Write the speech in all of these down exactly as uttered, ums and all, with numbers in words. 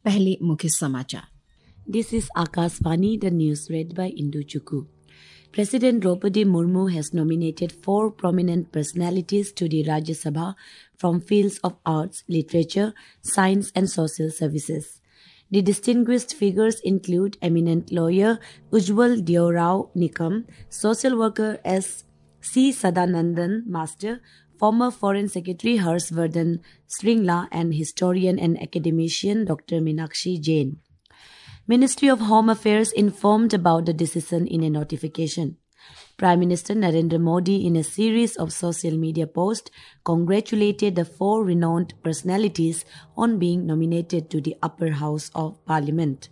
पहले मुख्य समाचार। This is Akashvani, the news read by Indu Chukku. President Draupadi Murmu has nominated four prominent personalities to the Rajya Sabha from fields of arts, literature, science and social services. The distinguished figures include eminent lawyer Ujjwal Deorao Nikam, social worker S. C. Sadanandan Master, former Foreign Secretary Harshvardhan Shringla and historian and academician Doctor Meenakshi Jain. Ministry of Home Affairs informed about the decision in a notification. Prime Minister Narendra Modi, in a series of social media posts, congratulated the four renowned personalities on being nominated to the upper house of Parliament.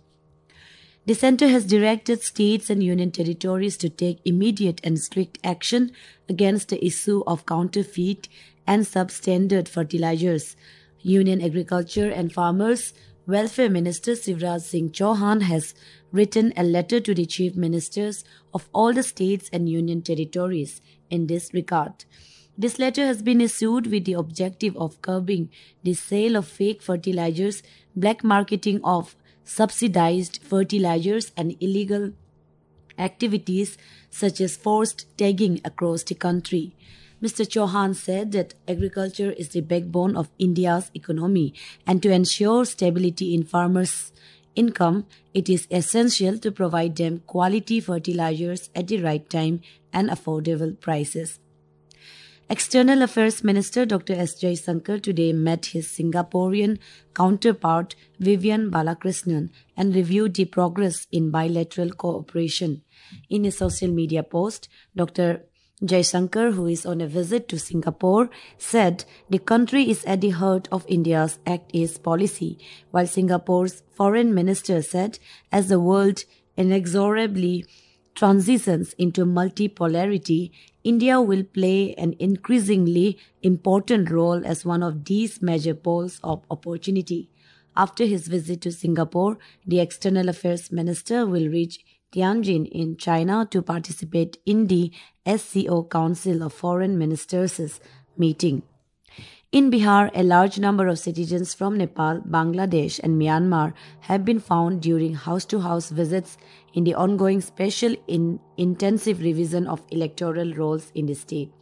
The centre has directed states and union territories to take immediate and strict action against the issue of counterfeit and substandard fertilizers. Union Agriculture and Farmers Welfare Minister Shivraj Singh Chauhan has written a letter to the chief ministers of all the states and union territories in this regard. This letter has been issued with the objective of curbing the sale of fake fertilizers, black marketing of subsidized fertilizers and illegal activities such as forced tagging across the country. Mister Chauhan said that agriculture is the backbone of India's economy, and to ensure stability in farmers' income, it is essential to provide them quality fertilizers at the right time and affordable prices. External Affairs Minister Doctor S. Jaishankar today met his Singaporean counterpart Vivian Balakrishnan and reviewed the progress in bilateral cooperation. In a social media post, Doctor Jaishankar, who is on a visit to Singapore, said the country is at the heart of India's Act East policy, while Singapore's foreign minister said as the world inexorably transitions into multipolarity, India will play an increasingly important role as one of these major poles of opportunity. After his visit to Singapore, the External Affairs Minister will reach Tianjin in China to participate in the S C O Council of Foreign Ministers meeting. In Bihar, a large number of citizens from Nepal, Bangladesh and Myanmar have been found during house-to-house visits in the ongoing special in intensive revision of electoral rolls in the state.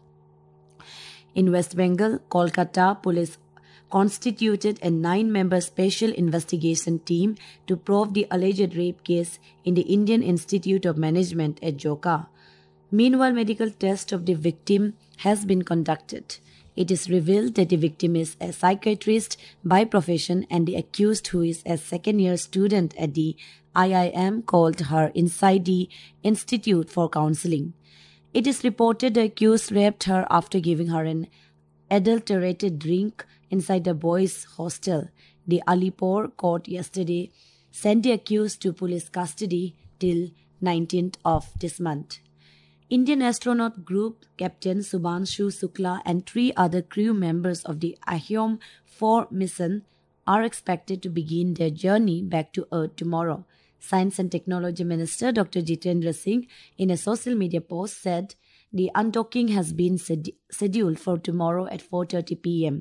In West Bengal, Kolkata police constituted a nine-member special investigation team to probe the alleged rape case in the Indian Institute of Management at Joka. Meanwhile, medical test of the victim has been conducted. It is revealed that the victim is a psychiatrist by profession and the accused, who is a second-year student at the I I M, called her inside the Institute for Counseling. It is reported the accused raped her after giving her an adulterated drink inside the boys' hostel. The Alipore court yesterday sent the accused to police custody till nineteenth of this month. Indian astronaut group Captain Subhanshu Shukla and three other crew members of the Ahyom four mission are expected to begin their journey back to Earth tomorrow. Science and Technology Minister Doctor Jitendra Singh, in a social media post, said the undocking has been sed- scheduled for tomorrow at four thirty p.m.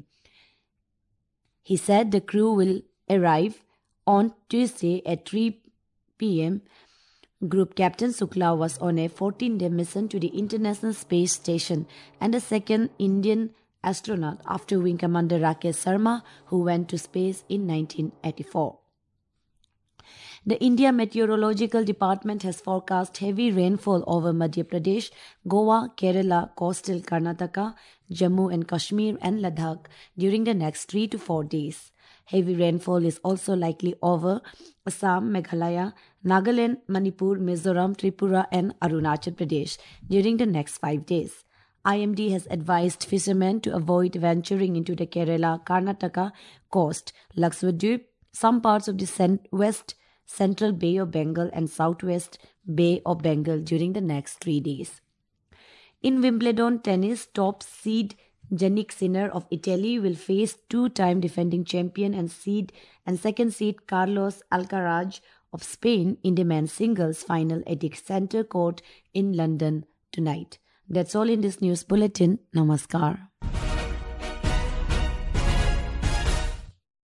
He said the crew will arrive on Tuesday at three p.m. Group Captain Shukla was on a fourteen-day mission to the International Space Station and a second Indian astronaut after Wing Commander Rakesh Sharma, who went to space in nineteen eighty-four. The India Meteorological Department has forecast heavy rainfall over Madhya Pradesh, Goa, Kerala, coastal Karnataka, Jammu and Kashmir and Ladakh during the next three to four days. Heavy rainfall is also likely over Assam, Meghalaya, Nagaland, Manipur, Mizoram, Tripura and Arunachal Pradesh during the next five days. I M D has advised fishermen to avoid venturing into the Kerala, Karnataka coast, Lakshadweep, some parts of the cent- west Central Bay of Bengal and Southwest Bay of Bengal during the next three days. In Wimbledon tennis, top seed Jannik Sinner of Italy will face two-time defending champion and seed and second seed Carlos Alcaraz of Spain in the men's singles final at the Centre Court in London tonight. That's all in this news bulletin. Namaskar.